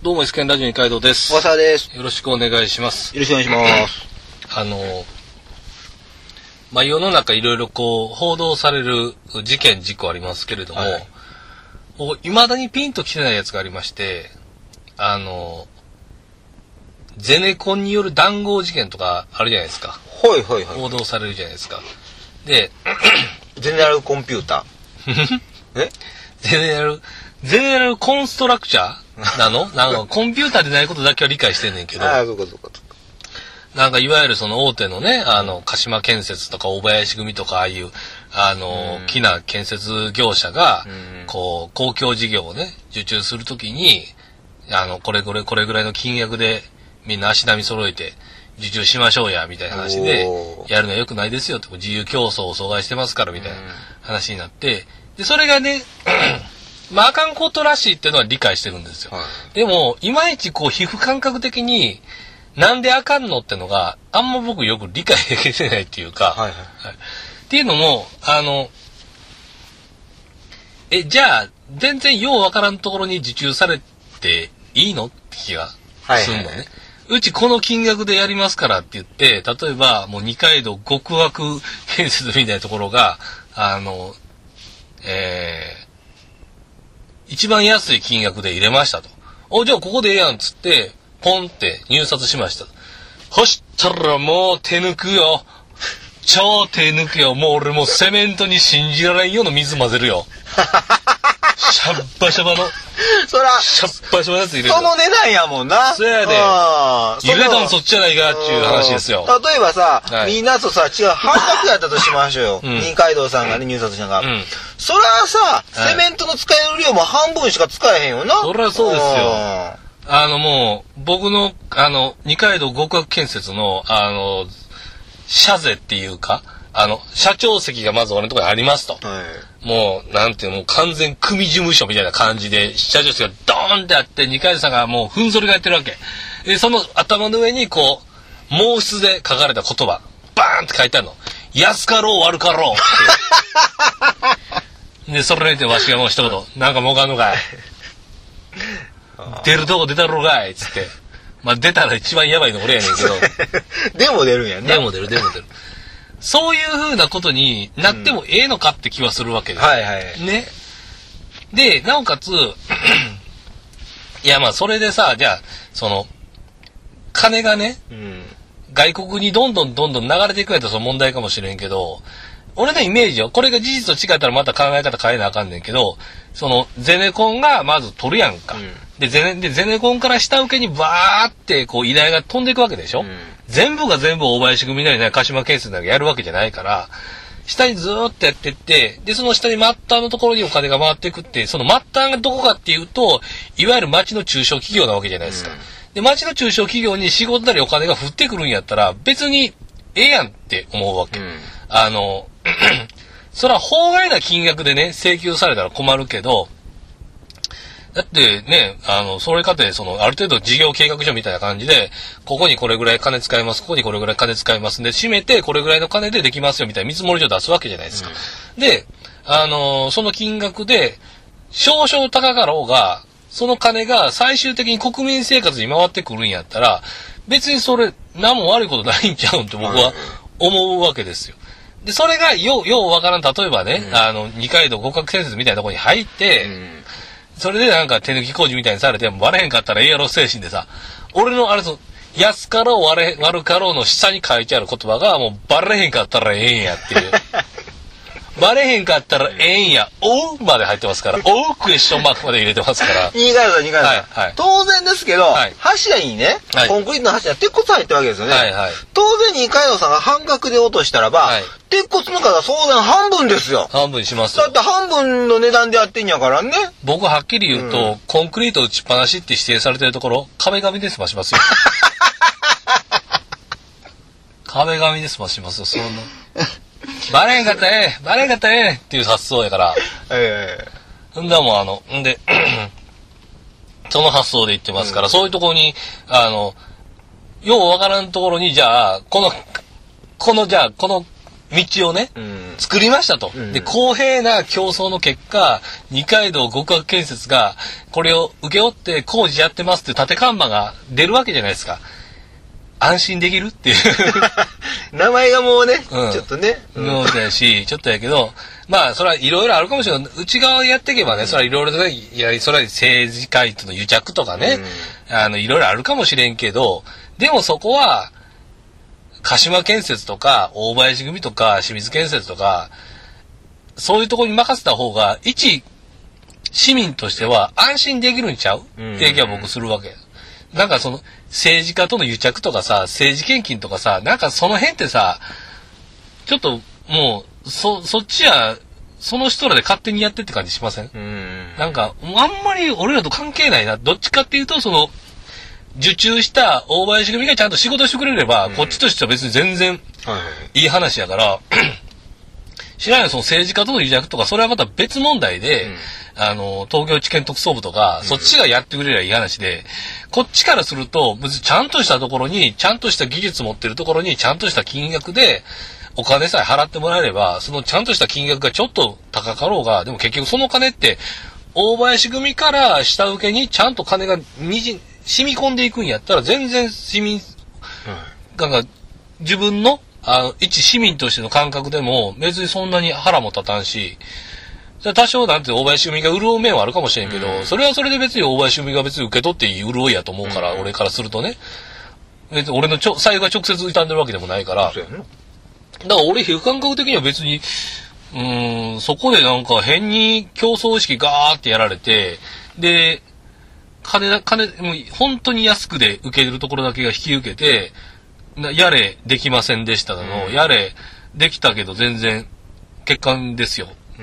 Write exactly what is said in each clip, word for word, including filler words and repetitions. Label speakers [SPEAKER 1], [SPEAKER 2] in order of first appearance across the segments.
[SPEAKER 1] どうも、エスケンラジオ二階堂です。
[SPEAKER 2] わさです。
[SPEAKER 1] よろしくお願いします。
[SPEAKER 2] よろしくお願いします。
[SPEAKER 1] あの、まあ、世の中いろいろこう、報道される事件、事故ありますけれども、はい、未だにピンと来てないやつがありまして、あの、ゼネコンによる談合事件とかあるじゃないですか。
[SPEAKER 2] はいはいはい。
[SPEAKER 1] 報道されるじゃないですか。で、
[SPEAKER 2] ゼネラルコンピューター。え
[SPEAKER 1] ゼネラル、ゼネラルコンストラクチャーなのなんかコンピューターでないことだけは理解してんねんけど。
[SPEAKER 2] ああ、そうかそうかそうか。
[SPEAKER 1] なんかいわゆるその大手のね、あの、鹿島建設とか大林組とかああいう、あの、大きな建設業者が、こう、公共事業をね、受注するときに、あの、これこれこれぐらいの金額でみんな足並み揃えて受注しましょうや、みたいな話で、やるのは良くないですよって、自由競争を阻害してますから、みたいな話になって、で、それがね、まあ、あかんことらしいっていうのは理解してるんですよ。はい、でも、いまいちこう、皮膚感覚的に、なんであかんのってのが、あんま僕よく理解できてないっていうか、はいはいはい、っていうのも、あの、え、じゃあ、全然ようわからんところに受注されていいのって気がするのね。はいはいはい、うちこの金額でやりますからって言って、例えば、もう二階堂極悪建設みたいなところが、あの、えー、一番安い金額で入れましたと。お、じゃあここでええやんっつって、ポンって入札しました。そしたらもう手抜くよ。超手抜くよ。もう俺もうセメントに信じられんような水混ぜるよ。シャッバシャバの。
[SPEAKER 2] そら、
[SPEAKER 1] シャッバシャバのやつ入れる。
[SPEAKER 2] その値段やもんな。
[SPEAKER 1] そうやで。入れたんそっちじゃないかっていう話ですよ。
[SPEAKER 2] 例えばさ、はい、みんなとさ、違う、半額やったとしましょうよ。うん、二階堂さんがね、入札したのが。うん、そらさ、セメントの使える量も半分しか使えへんよな。
[SPEAKER 1] そりゃそうですよ。あのもう、僕の、あの、二階堂極悪建設の、あの、社税っていうか、あの、社長席がまず俺のところにありますと。はい、もう、なんていうの、もう完全組事務所みたいな感じで、社長席がドーンってあって、二階堂さんがもうふんぞり返ってるわけ。で、その頭の上にこう、毛筆で書かれた言葉、バーンって書いてあるの。安かろう悪かろうって。で、それにてわしがもう一言、なんか儲かんのかい。出るとこ出たろうがいっつって。まあ出たら一番やばいの俺やねんけど。
[SPEAKER 2] でも出るんやね。
[SPEAKER 1] でも出る、でも出る。そういう風なことになってもええのかって気はするわけです。
[SPEAKER 2] はいはい。
[SPEAKER 1] ね。で、なおかつ、いやまあそれでさ、じゃあ、その、金がね、うん、外国にどんどんどんどん流れていくやったらその問題かもしれんけど、俺のイメージよ。これが事実と違ったらまた考え方変えなあかんねんけど、その、ゼネコンがまず取るやんか。うん、で、ゼネ、で、ゼネコンから下請けにバーってこう依頼が飛んでいくわけでしょ、うん、全部が全部大林組なりね、鹿島建設なりやるわけじゃないから、下にずーっとやってって、で、その下に末端のところにお金が回っていくって、その末端がどこかっていうと、いわゆる町の中小企業なわけじゃないですか。うん、で、町の中小企業に仕事なりお金が降ってくるんやったら、別にええやんって思うわけ。うん、あの、それは法外な金額でね、請求されたら困るけど、だってね、あの、それかて、その、ある程度事業計画書みたいな感じで、ここにこれぐらい金使います、ここにこれぐらい金使いますんで、締めてこれぐらいの金でできますよみたいな見積もり書出すわけじゃないですか。うん、で、あの、その金額で、少々高かろうが、その金が最終的に国民生活に回ってくるんやったら、別にそれ、何も悪いことないんちゃうんって僕は思うわけですよ。で、それが、よう、ようわからん、例えばね、うん、あの、二階堂極悪建設みたいなところに入って、うん、それでなんか手抜き工事みたいにされて、割れへんかったらええやろ精神でさ、俺のあれぞ、安かろう割れ、悪かろうの下に書いてある言葉が、もうバレへんかったらええんやっていう。バレへんかったらええんや、おうまで入ってますから、おうクエスチョンマークまで入れてますから。
[SPEAKER 2] 二階堂さん、二階堂さん。はいはい、当然ですけど、はい、柱にね、はい、コンクリートの柱、鉄骨入ってるわけですよね。はいはい、当然二階堂さんが半額で落としたらば、はい、鉄骨の数は当然半分ですよ。
[SPEAKER 1] 半分にしますよ。
[SPEAKER 2] だって半分の値段でやってんやからね。
[SPEAKER 1] 僕はっきり言うと、うん、コンクリート打ちっぱなしって指定されてるところ、壁紙で済ましますよ。壁紙で済ましますよ、そんな。バレへんかったらええ、バレへんかったらええっていう発想やから。ええ。んだもん、あの、んで、その発想で言ってますから、うん、そういうところに、あの、ようわからんところに、じゃあ、この、この、じゃあ、この道をね、うん、作りましたと、うん。で、公平な競争の結果、二階堂極悪建設が、これを請け負って工事やってますっていう縦看板が出るわけじゃないですか。安心できるっていう。
[SPEAKER 2] 名前がもうね、うん、ちょっとね。
[SPEAKER 1] そうだし、ちょっとやけど、まあ、それはいろいろあるかもしれない。内側でやっていけばね、それはいろいろとね、いや、それは政治家との癒着とかね、うん、あの、いろいろあるかもしれんけど、でもそこは、鹿島建設とか、大林組とか、清水建設とか、そういうところに任せた方が、一市民としては安心できるんちゃうっていう気は僕するわけ。なんかその、政治家との癒着とかさ、政治献金とかさ、なんかその辺ってさ、ちょっともう、そ、そっちは、その人らで勝手にやってって感じしません？うん。なんか、あんまり俺らと関係ないな。どっちかっていうと、その、受注した大林組がちゃんと仕事してくれれば、うん、こっちとしては別に全然いい話やから、知らないその政治家との癒着とか、それはまた別問題で、うん、あの、東京地検特捜部とか、うん、そっちがやってくれればいい話で、こっちからすると、別にちゃんとしたところに、ちゃんとした技術持ってるところに、ちゃんとした金額で、お金さえ払ってもらえれば、そのちゃんとした金額がちょっと高かろうが、でも結局その金って、大林組から下請けにちゃんと金がにじ、染み込んでいくんやったら、全然市民、なんか、自分の、あの、一市民としての感覚でも、別にそんなに腹も立たんし、多少なんて大林組が潤う面はあるかもしれんけど、うん、それはそれで別に大林組が別に受け取っていい潤いやと思うから、うん、俺からするとね。俺のちょ財布が直接傷んでるわけでもないから。だから俺、皮膚感覚的には別に、うーん、そこでなんか変に競争意識ガーってやられて、で、金、金、もう本当に安くで受けるところだけが引き受けて、やれ、できませんでしたの、うん、やれ、できたけど全然、欠陥ですよ。うん、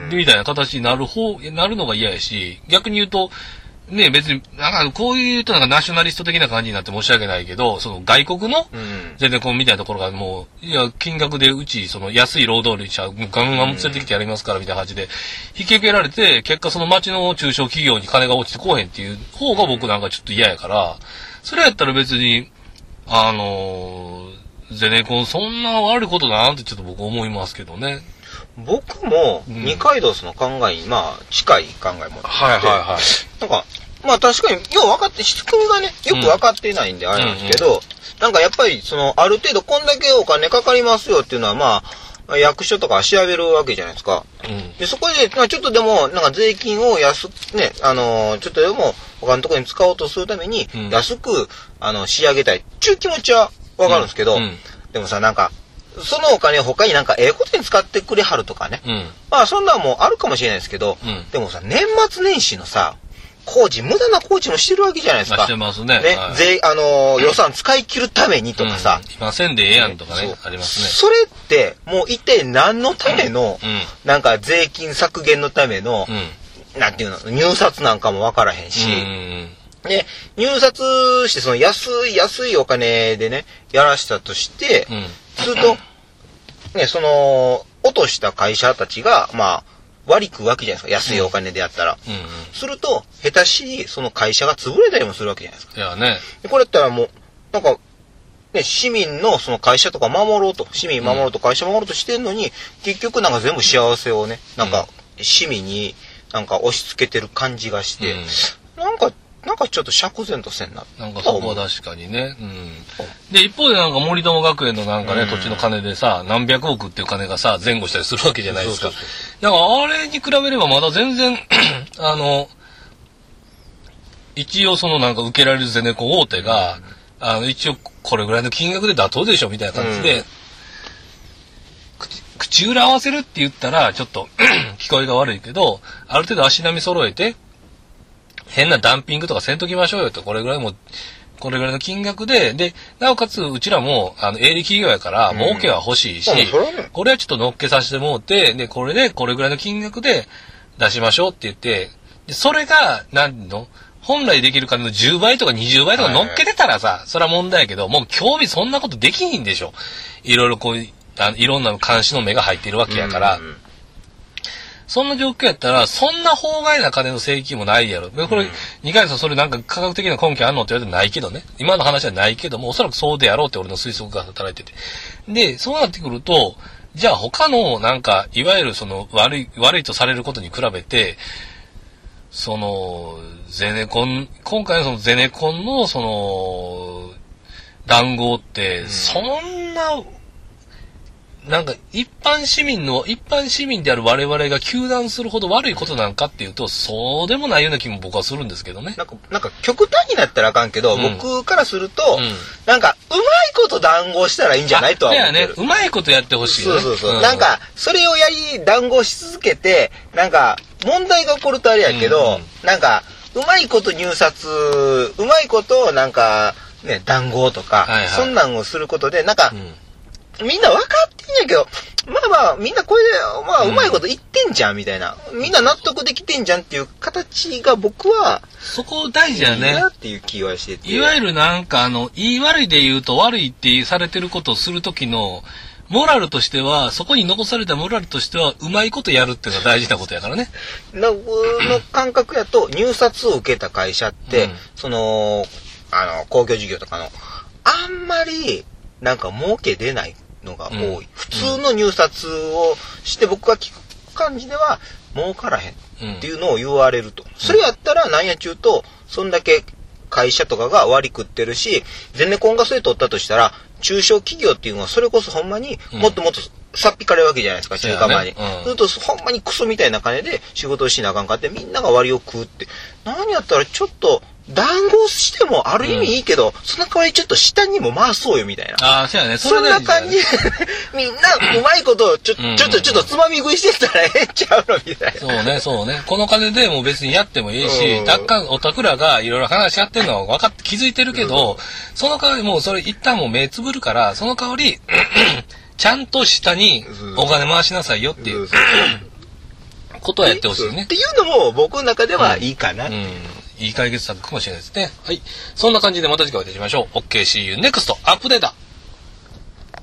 [SPEAKER 1] みたいな形になる方、なるのが嫌やし、逆に言うと、ね、別に、なんかこういうとなんかナショナリスト的な感じになって申し訳ないけど、その外国の、全然こうみたいなところがもう、いや、金額でうち、その安い労働力者、ガンガン連れてきてやりますからみたいな感じで、引き受けられて、結果その町の中小企業に金が落ちてこうへんっていう方が僕なんかちょっと嫌やから、それやったら別に、あのー、ゼネコンそんな悪いことだなってちょっと僕思いますけどね。
[SPEAKER 2] 僕も二階堂さんの考えに、まあ、近い考えもあって、はいはいはい。なんか、まあ確かに、よう分かって、仕組みがね、よく分かってないんであれなんですけど、うんうんうん、なんかやっぱり、その、ある程度こんだけお金かかりますよっていうのは、まあ、役所とか調べるわけじゃないですか。うん、で、そこで、まあ、ちょっとでも、なんか税金を安く、ね、あのー、ちょっとでも他のところに使おうとするために、安く、うん、あの、仕上げたいっていう気持ちは分かるんですけど、うんうん、でもさ、なんか、そのお金を他になんかええことに使ってくれはるとかね。うん、まあそんなんもあるかもしれないですけど、うん、でもさ、年末年始のさ、工事、無駄な工事もしてるわけじゃないですか。
[SPEAKER 1] してますね。
[SPEAKER 2] ね、はい、税、あのー、予算使い切るためにとかさ。
[SPEAKER 1] うん、今せんでええやんとかね、ありますね。
[SPEAKER 2] それって、もう一体何のための、うん、なんか税金削減のための、うん、なんていうの、入札なんかもわからへんし、うんで、入札してその安い安いお金でね、やらしたとして、うん、すると、ね、その、落とした会社たちが、まあ、割り食うわけじゃないですか。安いお金でやったら。うんうんうん、すると、下手し、その会社が潰れたりもするわけじゃないですか。
[SPEAKER 1] いやね。
[SPEAKER 2] でこれやったらもう、なんか、ね、市民のその会社とか守ろうと、市民守ろうと会社守ろうとしてんのに、結局なんか全部幸せをね、なんか、市民になんか押し付けてる感じがして、うん、なんか、なんかちょっと釈然とせんな。
[SPEAKER 1] なんかそこは確かにね。うん。で、一方でなんか森友学園のなんかね、うん、土地の金でさ、何百億っていう金がさ、前後したりするわけじゃないですか。そうそうそう。だからあれに比べればまだ全然、あの、一応そのなんか受けられるゼネコン大手が、うん、あの、一応これぐらいの金額で妥当でしょみたいな感じで、うん、口、口裏合わせるって言ったら、ちょっと聞こえが悪いけど、ある程度足並み揃えて、変なダンピングとかせんときましょうよと、これぐらいも、これぐらいの金額で、で、なおかつ、うちらも、あの、営利企業やから、儲けは欲しいし、うん、これはちょっと乗っけさせてもうて、で、これで、これぐらいの金額で出しましょうって言って、で、それが、なんの、本来できる金のじゅうばいとかにじゅうばいとか乗っけてたらさ、はいはい、それは問題やけど、もう興味そんなことできひんでしょ。いろいろこういう、あのいろんな監視の目が入っているわけやから、うんうん、そんな状況やったら、そんな法外な金の請求もないやろ。これ、二階さんそれなんか科学的な根拠あんのって言われてないけどね。今の話はないけども、おそらくそうでやろうって俺の推測が働いてて。で、そうなってくると、 じゃあ他のなんか、いわゆるその悪い、悪いとされることに比べて、その、ゼネコン、今回のそのゼネコンのその、談合って、そんな、なんか一般市民の、一般市民である我々が糾弾するほど悪いことなんかっていうと、そうでもないような気も僕はするんですけどね。
[SPEAKER 2] なんか、なんか極端になったらあかんけど、うん、僕からすると、うん、なんか、うまいこと談合したらいいんじゃないとは思ってる。
[SPEAKER 1] ね、うまいことやってほしいよね。
[SPEAKER 2] そうそうそう。うん、なんか、それをやり、談合し続けて、なんか、問題が起こるとあれやけど、うんうん、なんか、うまいこと入札、うまいことなんか、ね、談合とか、はいはい、そんなんをすることで、なんか、うん、みんな分かってんやけど、まあまあ、みんなこれで、まあ、うまいこと言ってんじゃん、みたいな。みんな納得できてんじゃんっていう形が僕は、
[SPEAKER 1] そこ大事やね。いい
[SPEAKER 2] なっていう気はしてて。
[SPEAKER 1] いわゆるなんか、あの、言い悪いで言うと悪いってされてることをするときの、モラルとしては、そこに残されたモラルとしては、うまいことやるっていうのが大事なことやからね。
[SPEAKER 2] の、の感覚やと、入札を受けた会社って、うん、その、あの、公共事業とかの、あんまり、なんか儲け出ないのが多い。うん、普通の入札をして僕が聞く感じでは、儲からへんっていうのを言われると。うん、それやったら、なんやちゅうと、そんだけ会社とかが割り食ってるし、ゼネコンがそれ取ったとしたら、中小企業っていうのはそれこそほんまにもっともっとさっぴかれるわけじゃないですか、中華前に。そう、ねうん、するとほんまにクソみたいな金で仕事をしなあかんかってみんなが割を食うって。何やったらちょっと談合してもある意味いいけど、うん、その代わりちょっと下にも回そうよみたいな。
[SPEAKER 1] ああ、そうやね。
[SPEAKER 2] そ, そんな感じでみんなうまいことをちょ、うん、ちょっとちょっとつまみ食いしてたらええんちゃうのみたいな。
[SPEAKER 1] そうね、そうね。この金でもう別にやってもいいし、たっかんおたくらがいろいろ話し合ってるのは分かって気づいてるけど、うん、その代わりもうそれ一旦もう目つぶるから、その代わりちゃんと下にお金回しなさいよっていう。ことはやってほしいね。
[SPEAKER 2] っていうのも僕の中ではいいかな、うんうん。
[SPEAKER 1] いい解決策かもしれないですね。はい。そんな感じでまた次回お会いしましょう。オーケーシーユーネクストアップデート。